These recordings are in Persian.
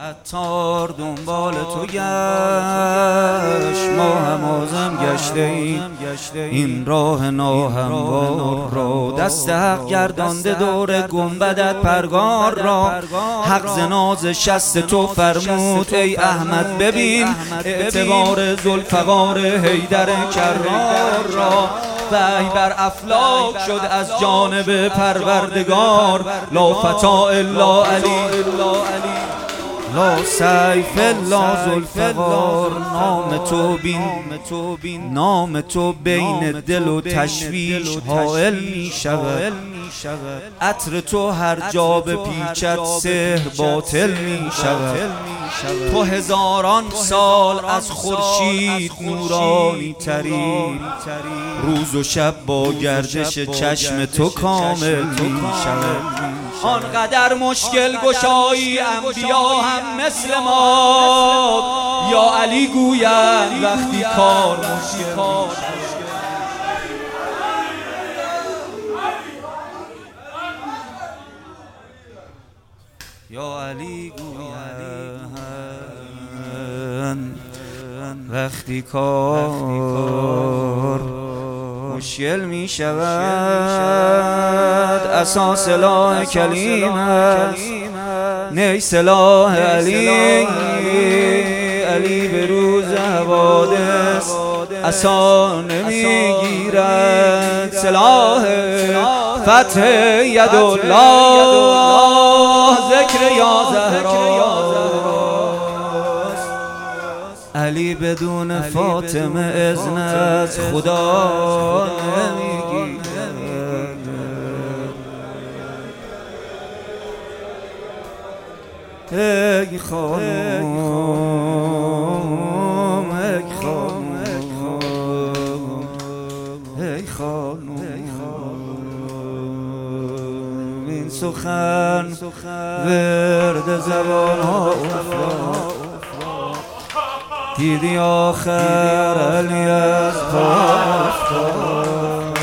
عطار دنبال تو گشت، ما هم آزم گشته ایم این راه ناهموار را. دست حق گردانده دور گنبدت پرگار را، حق ز ناز شست تو فرمود ای احمد ببین اعتبار ذوالفقار حیدر کرار را. وحی بر افلاک شد از جانب پروردگار، لا فتا الا علی لا سیف الا ذوالفقار. نام تو بین دل و تشویش حائل می شود، عطر تو هر جا بپیچد سحر باطل می شود. تو هزاران سال از خورشید نورانی تری، روز و شب با گردش چشم تو کامل می شود. آنقدر مشکل گشایی انبیا هم مثل ما، یا علی گویند وقتی کار مشکل. یا علی گویند وقتی کار مشکل می شود. عصا سلاح کلیم است نی سلاح علی، علی به روز حوادث عصا نمی گیرد. سلاح فتح یدالله ذکر یا زهرا. علی بدون فاطمه اذن از خدا نمیگیرد. ای خانوم ای خانوم ای خانوم، این سخن ورد زبان ها افتاد. دیدی آخر علی از پا افتاد.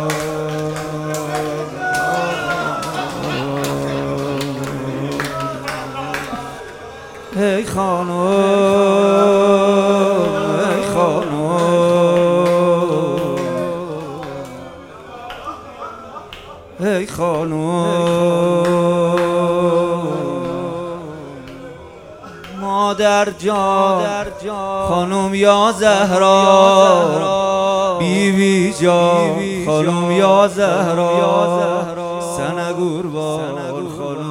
ای خانوم ای خانوم ای خانوم، مادر جان خانم یا زهرا، بیوی جان خانم یا زهرا، سنگور بال خانم